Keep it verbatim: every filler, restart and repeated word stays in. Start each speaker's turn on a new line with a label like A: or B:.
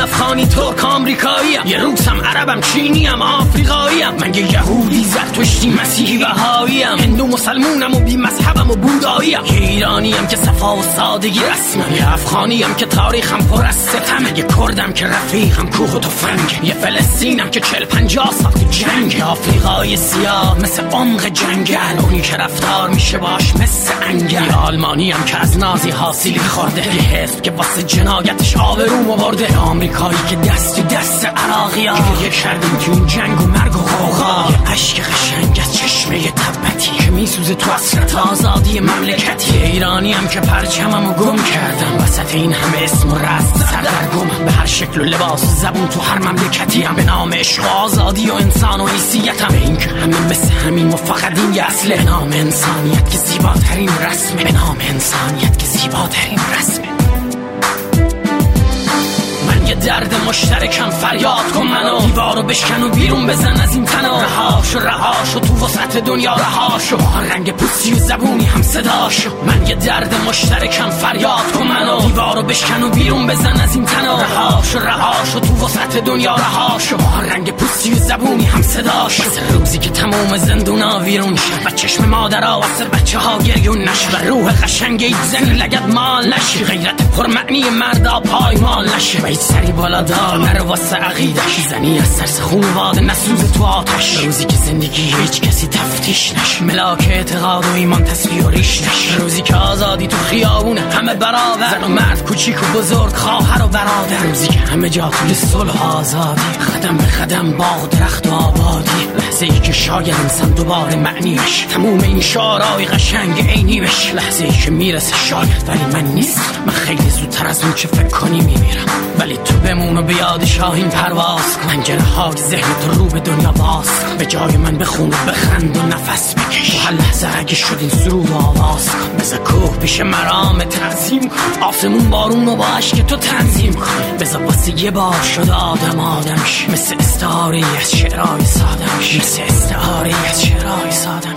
A: افغانی ترک آمریکاییم، یه روزم عربم چینیم آفریقاییم، من یه یهودی زرتشتی مسیحی بهاییم، هندو مسلمونم و بی مذهبم و بوداییم، یه ایرانیم که صفا و سادگی رسمم، یه افغانیم که تاریخم پر از ستمه، یه کردم که رفیقم کوه و تفنگ، یه فلسطینم که چل پنجاه سال تو جنگ، یه آفریقای سیاه مثل عمق جنگل، اونی که رفتار میشه باش مثل انگل، یه آلمانیم که از نازی حاصلی خورده، یه حزب که واسه جنایتش آبرومو برده، یه آمریکایی که دست تو دست عراقی‌ها گریه کردیم تو این جنگ و مرگ و غوغا، یه عشق قشنگ از چشمه تبتی که میسوزه تو حسرت آزادی مملکتی، یه ایرانیم که پرچممو گم کردم وسط این همه اسم و رست سردرگمم، به هر شکل و لباس و زبون تو هر مملکتیم، به نام عشق و آزادی و انسان و حیثیتم، به این که همه مثل همین و فقط این یه اصله، به نام انسانیت که زیباترین رسمه، به نام انسانیت که زیباترین رسمه. یه درد مشترکم فریاد کن منو، دیوارو بشکن و بیرون بزن از این تنو، رهاشو رهاشو تو وسط دنیا رهاشو، با رنگ پوستی و زبونی هم صداشو، من یه درد مشترکم فریاد کن منو، دیوارو بشکن و بیرون بزن از این تنو، رهاشو رهاشو تو وسط دنیا رهاشو، با رنگ پوستی و زبونی هم صداشو، مثل روزی که تموم زندونا ویرون شد و چشم مادرها واسه بچه ها گریون نشه، و روح قشنگ یک زن لگد مال نشه، غیرت پرمعنی مردا پایمال نشه، سری بالا دار نرو واسه عقیدش، زنی از سرس خونواده نسوز تو آتش، روزی که زندگی هیچ کسی تفتیش نش، ملاک اعتقاد و ایمان تصفیه و ریش نش، روزی که آزادی تو خیابونه همه برابر، زن و مرد کوچیک و بزرگ خواهر و برادر، روزی که همه جا توی صلح و آزادی، قدم به قدم باغ درخت و آبادی، لحظه ای که شاید انسان دوباره معنی بشه، تموم این شعارهای قشنگ عینی بشه، لحظه ای که میرسه شاید ولی من نیست، من خیلی زودتر از اون چه فکر کنی میمیرم، ولی تو بمون و بیاد شاهین پرواز کن، پنجره های ذهن تو رو به دنیا باز کن، به جای من بخون و بخند و نفس بکش، تو هر لحظه اگه شد این سرود و آواز کن، بذار کوه پیش مرام تعظیم کن، آسمون بارون و با عشق تو تنظیم کن، بذار واسه یه بار شد آدم آدمش، مثل استعاری از شعرهای سادمش، مثل استعاری از شعرهای سادمش.